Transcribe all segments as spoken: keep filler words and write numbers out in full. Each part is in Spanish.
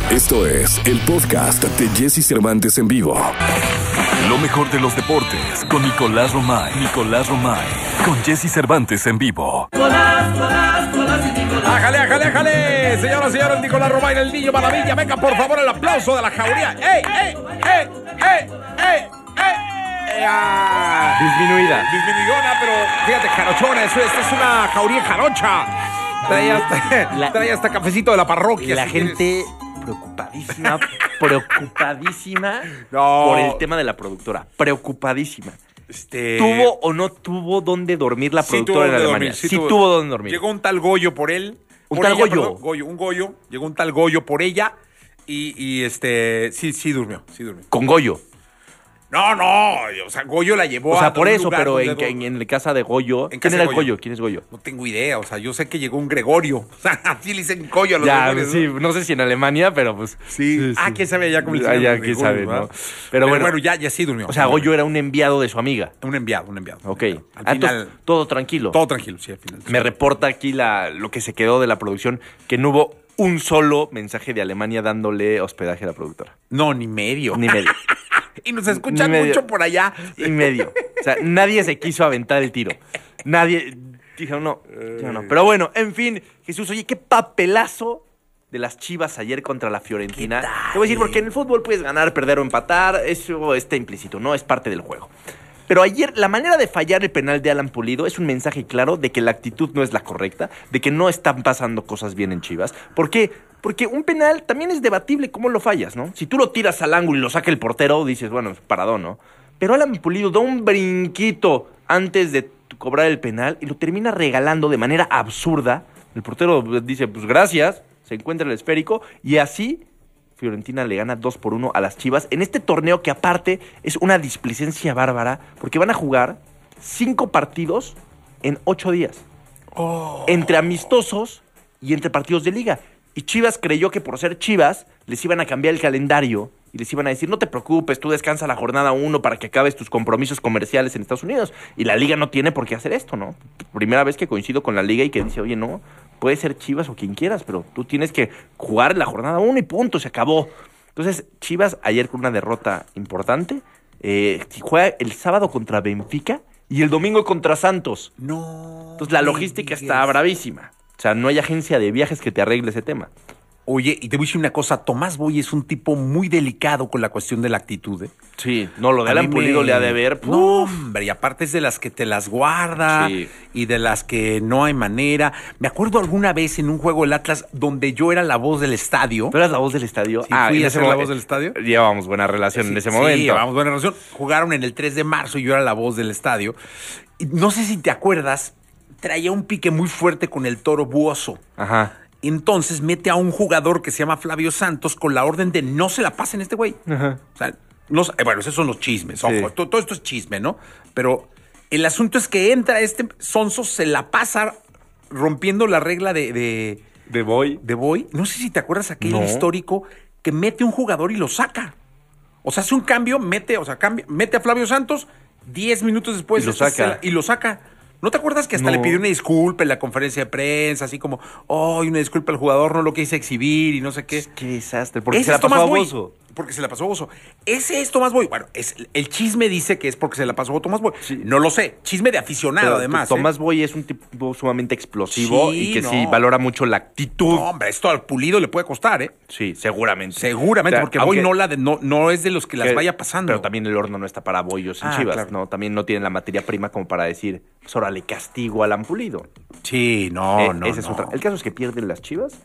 Esto es el podcast de Jesse Cervantes en vivo. Lo mejor de los deportes con Nicolás Romay. Nicolás Romay. Con Jesse Cervantes en vivo. ¡Ájale, ájale, ájale! Señoras y señores, Nicolás Romay, el niño maravilla. Venga, por favor, el aplauso de la jauría. ¡Ey, ey, ey, ey, ey, ey! ¡Ah! Disminuida. Disminuidona, pero fíjate, jarochona. Eso, esto es una jauría jarocha. Trae hasta, La- trae hasta cafecito de la parroquia. La si gente quieres. preocupadísima, preocupadísima No. por el tema de la productora. Preocupadísima. Este... ¿Tuvo o no tuvo dónde dormir la Sí productora tuvo en donde Alemania? dormir, sí Sí, tuvo- tuvo dónde dormir. Llegó un tal Goyo por él. ¿Un por tal ella, Goyo? perdón, Goyo? Un Goyo. Llegó un tal Goyo por ella. Y, y este, sí, sí durmió, sí durmió. Con Goyo. No, no, o sea, Goyo la llevó O a sea, por un eso, lugar pero donde en, do- en, en la casa de Goyo. En ¿Quién casa era de el Goyo. Goyo? ¿Quién es Goyo? No tengo idea, o sea, yo sé que llegó un Gregorio. O sea, así le dicen Goyo a los Ya, Gregorios, sí, ¿no? no sé si en Alemania, pero pues. Sí. Ah, quién sabe allá cómo le Ah, dicen ya, a los quién Gregorios, sabe, ¿verdad? ¿no? Pero bueno, ya, ya sí durmió. o sea, Goyo era un enviado de su amiga. Un enviado, un enviado. Ok. Al Ah, entonces, final, todo tranquilo. todo tranquilo, sí, al final. Me reporta aquí la, lo que se quedó de la producción, que no hubo un solo mensaje de Alemania dándole hospedaje a la productora. No, ni medio. Ni medio. Y nos escuchan Ni medio. mucho por allá. Y medio. O sea, nadie se quiso aventar el tiro. Nadie. Dijeron, no, dijeron, no. Pero bueno, en fin, Jesús, oye, qué papelazo de las Chivas ayer contra la Fiorentina. ¿Qué tal, Te voy a decir, eh? porque en el fútbol puedes ganar, perder o empatar. Eso está implícito, ¿no? Es parte del juego. Pero ayer, la manera de fallar el penal de Alan Pulido es un mensaje claro de que la actitud no es la correcta, de que no están pasando cosas bien en Chivas. ¿Por qué? Porque un penal también es debatible cómo lo fallas, ¿no? Si tú lo tiras al ángulo y lo saca el portero, dices, bueno, es paradón, ¿no? Pero Alan Pulido da un brinquito antes de cobrar el penal y lo termina regalando de manera absurda. El portero dice, pues gracias, se encuentra el esférico y así Fiorentina le gana dos por uno a las Chivas en este torneo que aparte es una displicencia bárbara porque van a jugar cinco partidos en ocho días. Oh. Entre amistosos y entre partidos de liga. Y Chivas creyó que por ser Chivas les iban a cambiar el calendario y les iban a decir, no te preocupes, tú descansa la jornada uno para que acabes tus compromisos comerciales en Estados Unidos. Y la liga no tiene por qué hacer esto, ¿no? Primera vez que coincido con la liga y que dice, oye, no, puede ser Chivas o quien quieras, pero tú tienes que jugar la jornada uno y punto, se acabó. Entonces, Chivas ayer con una derrota importante, eh, juega el sábado contra Benfica y el domingo contra Santos. No. Entonces, la me logística digas. está bravísima. O sea, no hay agencia de viajes que te arregle ese tema. Oye, y te voy a decir una cosa, Tomás Boy es un tipo muy delicado con la cuestión de la actitud, ¿eh? Sí, no, lo de A Alan mí Pulido me- le ha de ver. No, uf. hombre, y aparte es de las que te las guarda Sí. y de las que no hay manera. Me acuerdo alguna vez en un juego del Atlas donde yo era la voz del estadio. ¿Tú eras la voz del estadio? Sí, fui en a ese ser la momen- voz del estadio. Llevábamos buena relación en ese momento. Sí, llevamos buena relación. Jugaron en el tres de marzo y yo era la voz del estadio. Y no sé si te acuerdas, traía un pique muy fuerte con el Toro Buoso. Ajá. Entonces mete a un jugador que se llama Flavio Santos con la orden de no se la pasen a este güey. Ajá. O sea, no, sé- bueno, esos son los chismes, ojo, Sí. todo, todo esto es chisme, ¿no? Pero el asunto es que entra este Sonso, se la pasa rompiendo la regla de, de, De Boy. de Boy. No sé si te acuerdas aquel No. histórico que mete un jugador y lo saca. O sea, hace un cambio, mete, o sea, cambia, mete a Flavio Santos, diez minutos después Y lo este saca. se la- y lo saca. ¿No te acuerdas que hasta No. le pidió una disculpa en la conferencia de prensa, así como, oh, una disculpa al jugador, no lo quise exhibir y no sé qué? Qué desastre. Porque Ese se la es pasó a Tomás Boy. Bozo. Porque se la pasó a Bozo. Ese es Tomás Boy. Bueno, es, el chisme dice que es porque se la pasó a Tomás Boy. Sí. No lo sé. Chisme de aficionado, Pero además. Tomás ¿eh? Boy es un tipo sumamente explosivo Sí, y que no. sí valora mucho la actitud. No, hombre, esto al Pulido le puede costar, ¿eh? Sí, seguramente. Seguramente, O sea, porque aunque- Boy no, la de- no, no es de los que las que- vaya pasando. Pero también el horno no está para bollos en Ah, Chivas, claro. ¿no? También no tienen la materia prima como para decir, pues ahora le castigo al Ampulido. Sí, no, Eh, no, esa es no. otra. El caso es que pierden las Chivas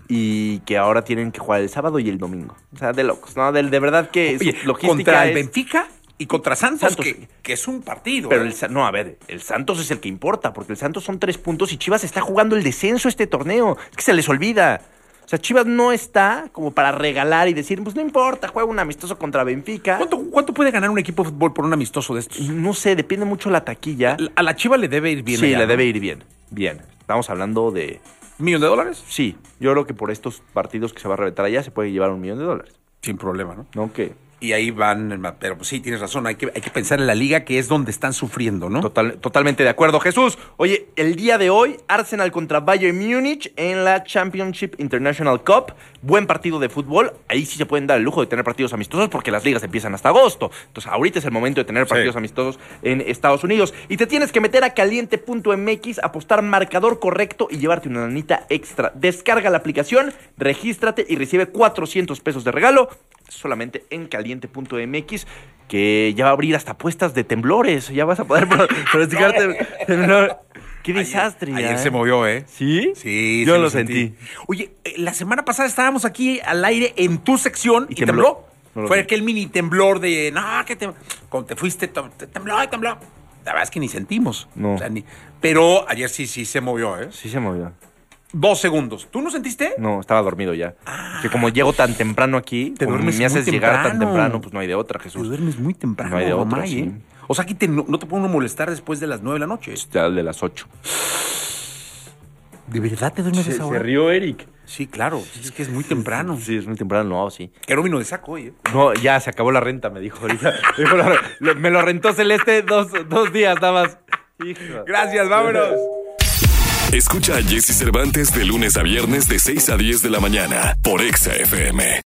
y que ahora tienen que jugar el sábado y el domingo. O sea, de locos, ¿no? De, de verdad que Oye, su logística contra el es- Benfica y contra Santos, Santos. Que, que es un partido. Pero ¿eh? el, Sa- no, a ver, el Santos es el que importa, porque el Santos son tres puntos y Chivas está jugando el descenso este torneo. Es que se les olvida. O sea, Chivas no está como para regalar y decir, pues no importa, juega un amistoso contra Benfica. ¿Cuánto, ¿Cuánto puede ganar un equipo de fútbol por un amistoso de estos? No sé, depende mucho la taquilla. A la Chiva le debe ir bien. Sí, allá, le ¿no? debe ir bien. Bien. Estamos hablando de... ¿Un millón de dólares? Sí, yo creo que por estos partidos que se va a reventar allá se puede llevar un millón de dólares. Sin problema, ¿no? ¿No? Que Y ahí van, pero pues sí, tienes razón, hay que, hay que pensar en la liga, que es donde están sufriendo, ¿no? Total, totalmente de acuerdo, Jesús. Oye, el día de hoy, Arsenal contra Bayern Múnich en la Championship International Cup. Buen partido de fútbol. Ahí sí se pueden dar el lujo de tener partidos amistosos porque las ligas empiezan hasta agosto. Entonces, ahorita es el momento de tener partidos sí. amistosos en Estados Unidos. Y te tienes que meter a caliente punto m x, apostar marcador correcto y llevarte una lanita extra. Descarga la aplicación, regístrate y recibe cuatrocientos pesos de regalo solamente en caliente punto m x, que ya va a abrir hasta apuestas de temblores. Ya vas a poder practicarte temblor. Qué desastre. Ayer, ayer se movió, ¿eh? ¿Sí? Sí, yo sí lo sentí. sentí. Oye, la semana pasada estábamos aquí al aire en tu sección y, y tembló. tembló. No Fue vi. aquel mini temblor de, no, que te, cuando te fuiste, te tembló y tembló. La verdad es que ni sentimos. No. O sea, ni, pero ayer sí, sí se movió, ¿eh? Sí se movió. Dos segundos. ¿Tú no sentiste? No, estaba dormido ya. Ah, que como llego tan temprano aquí, te duermes me haces llegar temprano. tan temprano, pues no hay de otra, Jesús. Te duermes muy temprano. No hay de otra, mamá, sí. ¿eh? O sea, aquí te, no, no te puedo molestar después de las nueve de la noche. Ya de las ocho. ¿De verdad te duermes se, a esa hora? Se rió Eric. Sí, claro. Es que es muy temprano. Sí, es muy temprano, no, sí. Quiero vino de saco hoy, ¿eh? No, ya se acabó la renta, me dijo ahorita. dijo la, lo, me lo rentó Celeste dos, dos días nada más. Hijo. Gracias, vámonos. Escucha a Jesse Cervantes de lunes a viernes de seis a diez de la mañana por Exa F M.